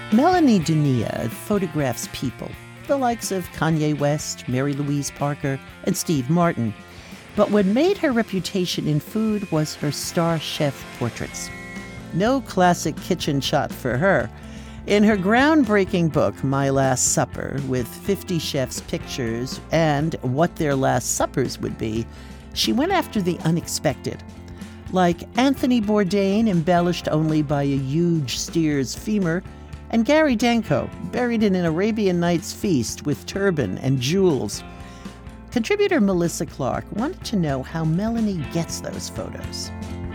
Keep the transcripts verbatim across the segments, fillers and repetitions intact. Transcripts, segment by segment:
Melanie Dunia photographs people, the likes of Kanye West, Mary Louise Parker, and Steve Martin. But what made her reputation in food was her star chef portraits. No classic kitchen shot for her. In her groundbreaking book, My Last Supper, with fifty chefs' pictures and what their last suppers would be, she went after the unexpected. Like Anthony Bourdain, embellished only by a huge steer's femur, and Gary Danko, buried in an Arabian Nights feast with turban and jewels. Contributor Melissa Clark wanted to know how Melanie gets those photos.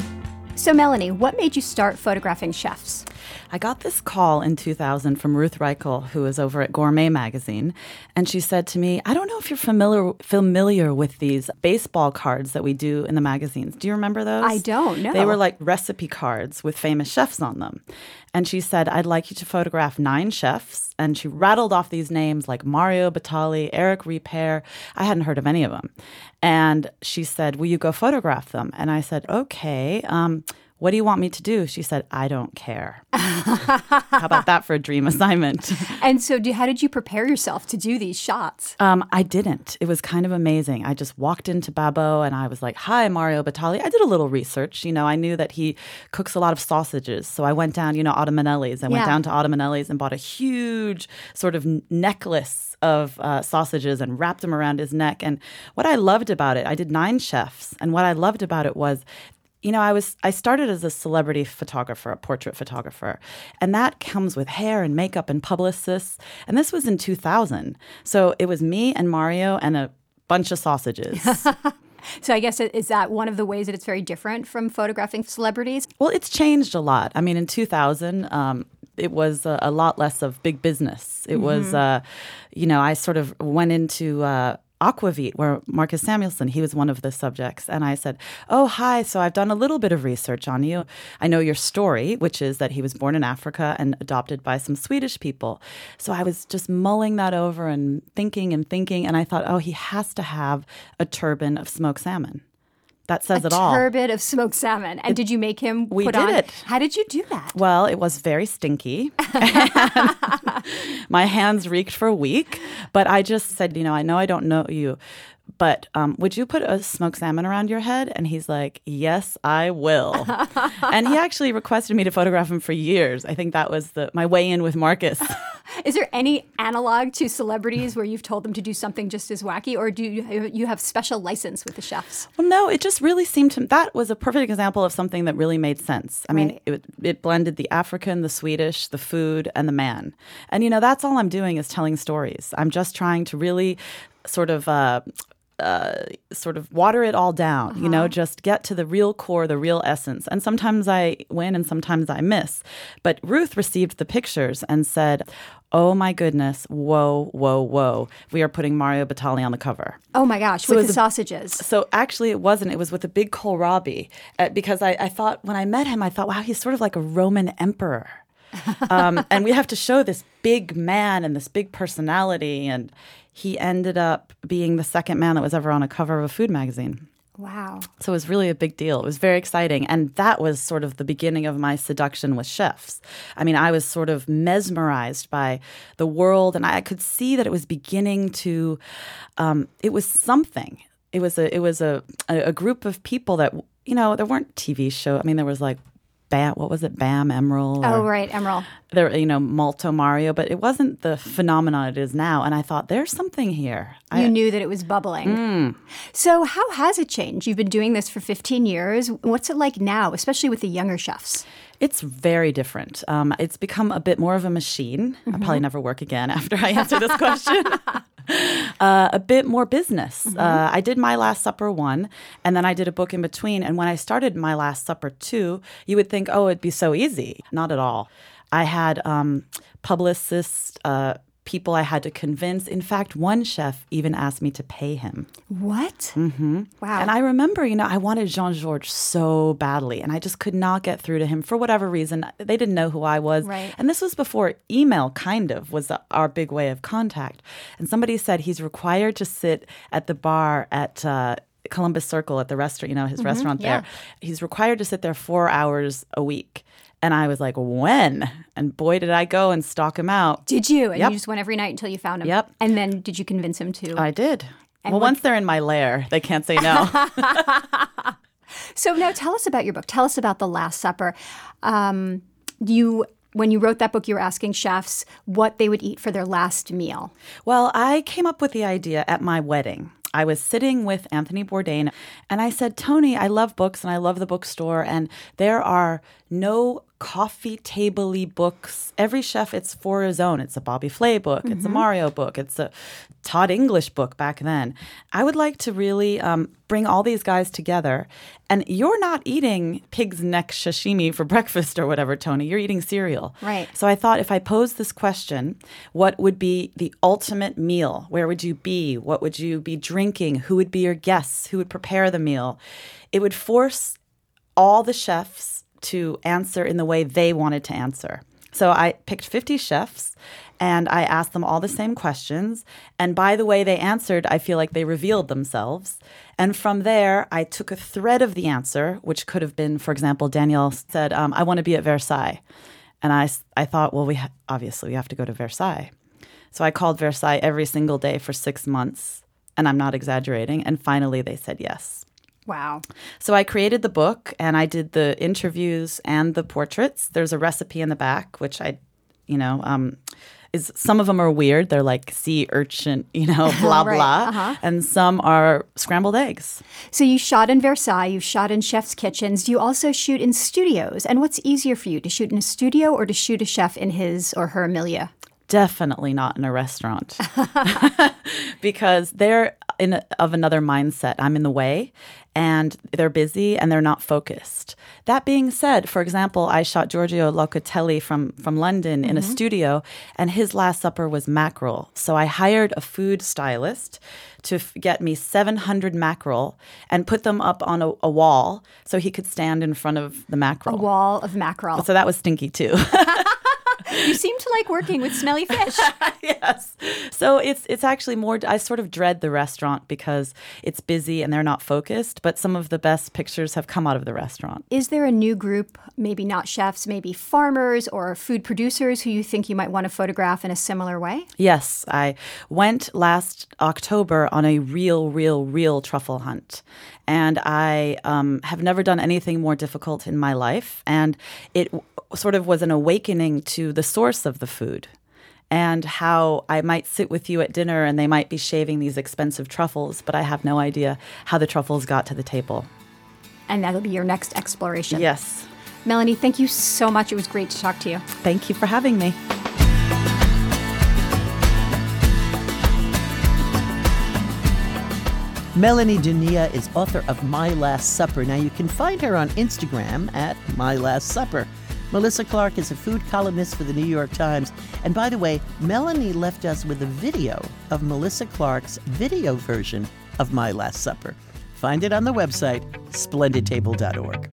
So, Melanie, what made you start photographing chefs? I got this call in two thousand from Ruth Reichel, who is over at Gourmet Magazine, and she said to me, I don't know if you're familiar familiar with these baseball cards that we do in the magazines. Do you remember those? I don't, no. They were like recipe cards with famous chefs on them. And she said, I'd like you to photograph nine chefs. And she rattled off these names like Mario Batali, Eric Ripert. I hadn't heard of any of them. And she said, will you go photograph them? And I said, okay. Um, what do you want me to do? She said, I don't care. How about that for a dream assignment? And so do, how did you prepare yourself to do these shots? Um, I didn't. It was kind of amazing. I just walked into Babbo and I was like, hi, Mario Batali. I did a little research. You know, I knew that he cooks a lot of sausages. So I went down, you know, Ottomanelli's. I went Yeah. down to Ottomanelli's and bought a huge sort of necklace of uh, sausages and wrapped them around his neck. And what I loved about it, I did nine chefs. And what I loved about it was, you know, I was I started as a celebrity photographer, a portrait photographer, and that comes with hair and makeup and publicists. And this was in two thousand, so it was me and Mario and a bunch of sausages. So I guess, is that one of the ways that it's very different from photographing celebrities? Well, it's changed a lot. I mean, in two thousand, um, it was a, a lot less of big business. It mm-hmm. was, uh, you know, I sort of went into Uh, Aquavit, where Marcus Samuelsson, he was one of the subjects. And I said, oh, hi, so I've done a little bit of research on you. I know your story, which is that he was born in Africa and adopted by some Swedish people. So I was just mulling that over and thinking and thinking. And I thought, oh, he has to have a turban of smoked salmon. That says a it all. A turban of smoked salmon. And it, did you make him we put did on? it. How did you do that? Well, it was very stinky. My hands reeked for a week. But I just said, you know, I know I don't know you, but um, would you put a smoked salmon around your head? And he's like, yes, I will. And he actually requested me to photograph him for years. I think that was the my way in with Marcus. Is there any analog to celebrities where you've told them to do something just as wacky, or do you, you have special license with the chefs? Well, no, it just really seemed to, that was a perfect example of something that really made sense. I mean, Right. it, it blended the African, the Swedish, the food, and the man. And, you know, that's all I'm doing is telling stories. I'm just trying to really sort of uh, uh, sort of water it all down, uh-huh. you know, just get to the real core, the real essence. And sometimes I win and sometimes I miss. But Ruth received the pictures and said, oh my goodness, whoa, whoa, whoa. We are putting Mario Batali on the cover. Oh my gosh, So with it the was a- sausages. So actually it wasn't. It was with a big kohlrabi. Uh, because I, I thought, when I met him, I thought, wow, he's sort of like a Roman emperor. um, and we have to show this big man and this big personality. And he ended up being the second man that was ever on a cover of a food magazine. Wow. So it was really a big deal. It was very exciting. And that was sort of the beginning of my seduction with chefs. I mean, I was sort of mesmerized by the world, and I could see that it was beginning to, um, it was something. It was a, it was a, a, a group of people that, you know, there weren't T V shows. I mean, there was like, Bam, what was it, Bam, Emerald? Oh, right, Emerald. There, you know, Malto Mario, but it wasn't the phenomenon it is now. And I thought, there's something here. You I, knew that it was bubbling. Mm. So how has it changed? You've been doing this for fifteen years. What's it like now, especially with the younger chefs? It's very different. Um, it's become a bit more of a machine. Mm-hmm. I'll probably never work again after I answer this question. uh, a bit more business. Mm-hmm. Uh, I did My Last Supper one, and then I did a book in between. And when I started My Last Supper two, you would think, oh, it'd be so easy. Not at all. I had um, publicists, uh, people I had to convince. In fact, one chef even asked me to pay him. What? Mm-hmm. Wow. And I remember, you know, I wanted Jean-Georges so badly, and I just could not get through to him for whatever reason. They didn't know who I was. Right. And this was before email, kind of, was our big way of contact. And somebody said he's required to sit at the bar at uh, Columbus Circle at the restaurant, you know, his mm-hmm, restaurant there. Yeah. He's required to sit there four hours a week. And I was like, when? And boy, did I go and stalk him out. Did you? And Yep. you just went every night until you found him? Yep. And then did you convince him to? I did. And well, what- once they're in my lair, they can't say no. So now tell us about your book. Tell us about The Last Supper. Um, you, when you wrote that book, you were asking chefs what they would eat for their last meal. Well, I came up with the idea at my wedding. I was sitting with Anthony Bourdain, and I said, Tony, I love books, and I love the bookstore, and there are no coffee table-y books. Every chef, it's for his own. It's a Bobby Flay book. Mm-hmm. It's a Mario book. It's a Todd English book back then. I would like to really um, bring all these guys together. And you're not eating pig's neck sashimi for breakfast or whatever, Tony. You're eating cereal. Right. So I thought if I posed this question, what would be the ultimate meal? Where would you be? What would you be drinking? Who would be your guests? Who would prepare the meal? It would force all the chefs to answer in the way they wanted to answer. So I picked fifty chefs and I asked them all the same questions. And by the way they answered, I feel like they revealed themselves. And from there, I took a thread of the answer, which could have been, for example, Danielle said, um, I want to be at Versailles. And I, I thought, well, we ha- obviously we have to go to Versailles. So I called Versailles every single day for six months. And I'm not exaggerating. And finally, they said yes. Wow. So I created the book and I did the interviews and the portraits. There's a recipe in the back, which I, you know, um, is some of them are weird. They're like sea urchin, you know, blah, Right. blah. Uh-huh. And some are scrambled eggs. So you shot in Versailles, you've shot in chefs' kitchens. Do you also shoot in studios? And what's easier for you, to shoot in a studio or to shoot a chef in his or her milieu? Definitely not in a restaurant because they're in a, of another mindset. I'm in the way and they're busy and they're not focused. That being said, for example, I shot Giorgio Locatelli from, from London mm-hmm. in a studio and his Last Supper was mackerel. So I hired a food stylist to f- get me seven hundred mackerel and put them up on a, a wall so he could stand in front of the mackerel. A wall of mackerel. So that was stinky too. You seem to like working with smelly fish. Yes. So it's it's actually more, I sort of dread the restaurant because it's busy and they're not focused, but some of the best pictures have come out of the restaurant. Is there a new group, maybe not chefs, maybe farmers or food producers who you think you might want to photograph in a similar way? Yes. I went last October on a real, real, real truffle hunt. And I um, have never done anything more difficult in my life. And it w- sort of was an awakening to the source of the food and how I might sit with you at dinner and they might be shaving these expensive truffles, but I have no idea how the truffles got to the table. And that'll be your next exploration. Yes. Melanie, thank you so much. It was great to talk to you. Thank you for having me. Melanie Dunia is author of My Last Supper. Now, you can find her on Instagram at My Last Supper. Melissa Clark is a food columnist for the New York Times. And by the way, Melanie left us with a video of Melissa Clark's video version of My Last Supper. Find it on the website, splendid table dot org.